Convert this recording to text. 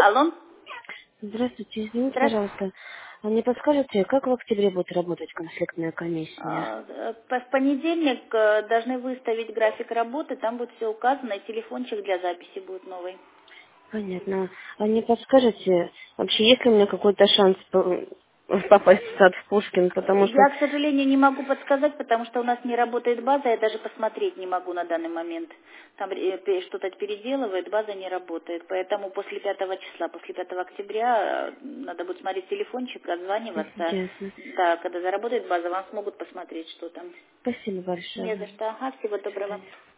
Алло? Здравствуйте, извините, Здравствуйте. пожалуйста. А не подскажете, как в октябре будет работать конфликтная комиссия? В понедельник должны выставить график работы, там будет все указано, и телефончик для записи будет новый. Понятно. А не подскажете, вообще есть ли у меня какой-то шанс попасть в сад в Пушкин, потому что... Я, к сожалению, не могу подсказать, потому что у нас не работает база, я даже посмотреть не могу на данный момент. Там что-то переделывает, база не работает. Поэтому после 5 числа, после 5 октября надо будет смотреть телефончик, отзваниваться. Ясно. Да, когда заработает база, вам смогут посмотреть, что там. Спасибо Не за большое. что. Ага, всего До доброго. свидания.